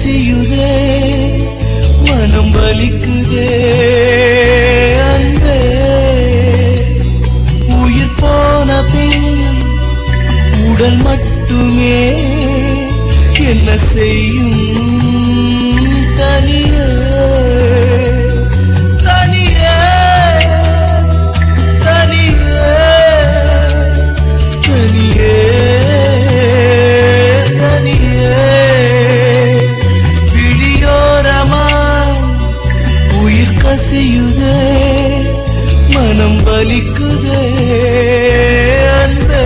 கசியுதே மனம் வலிக்குதே அன்பே உயிர் போன பின் உடல் மட்டுமே என்ன செய்யும் தனியே தனியே தனியே தனியே தனியே விழியோரமா உயிர் கசியுதே மனம் வலிக்குதே அன்பே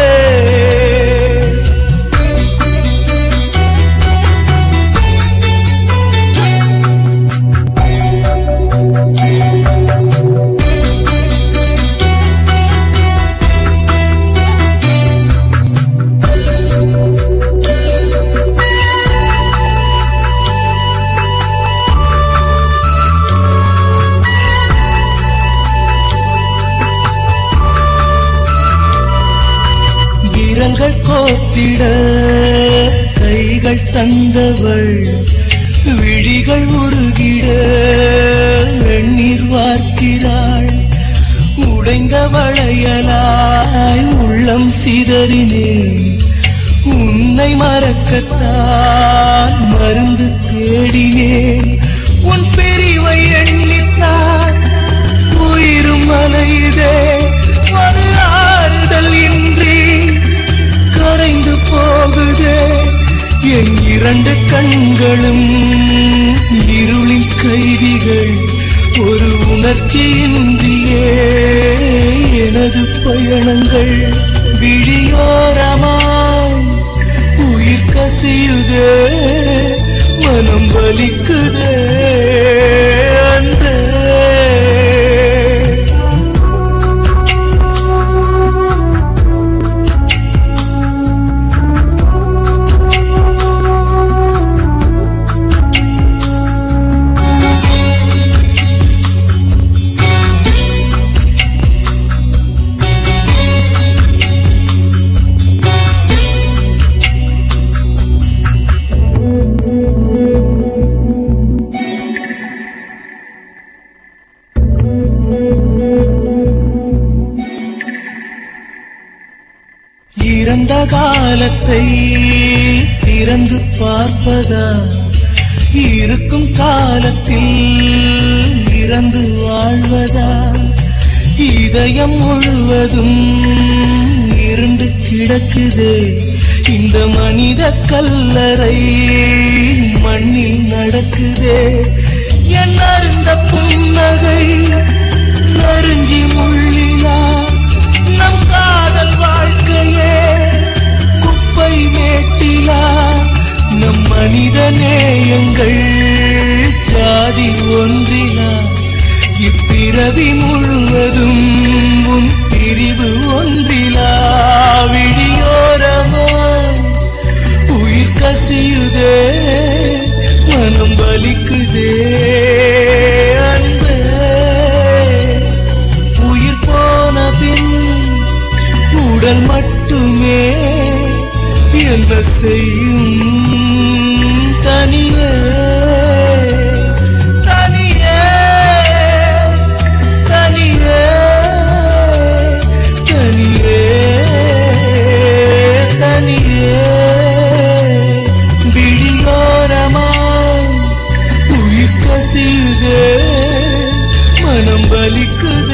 விரல்கள் கோத்திட கைகள் தந்தவள் விழிகள் உருகிட வெண்ணீர் வார்க்கிறாள் உடைந்த வளையலாய் உள்ளம் சிதறினேன் உன்னை மறக்கத்தான் மருந்து தேடினேன் உன் பிரிவை எண்ணித்தான் உயிரும் அலையுதே ஒரு ஆறுதல் இன்றி கரைந்து போகுதே என் இரண்டு கண்களும் இருளின் கைதிகள் ஒரு உணர்ச்சியின்றியே எனது பயணங்கள் விழியோரமாய் உயிர் கசியுதே மனம் வலிக்குதே அன்பே இறந்த காலத்தை திறந்து பார்ப்பதா இருக்கும் காலத்தில் இறந்து வாழ்வதா இதயம் முழுவதும் இருண்டு கிடக்குதே இந்த மனித கல்லறை மண்ணில் நடக்குதே என் அருந்த புன்னகை நறுஞ்சி முள்ளினா நம் காதல் வாழ்க்கையே குப்பை மேட்டிலா நம் மனித நேயங்கள் ஜாதி ஒன்றினா இப்பிறவி முழுவதும் உன் பிரிவு ஒன்றிலா விழியோரமா உயிர் கசியுதே மனம் வலிக்குதே அன்பே உயிர் போன பின் உடல் மட்டுமே என்ன செய்யும் தனியே தனியே தனியே தனியே தனியே விழியோரமா உயிர் கசியுதே மனம் வலிக்குதே